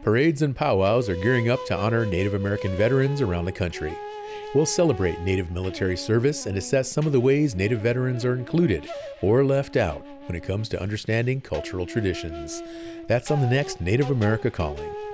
Parades and powwows are gearing up to honor Native American veterans around the country. We'll celebrate Native military service and assess some of the ways Native veterans are included or left out when it comes to understanding cultural traditions. That's on the next Native America Calling.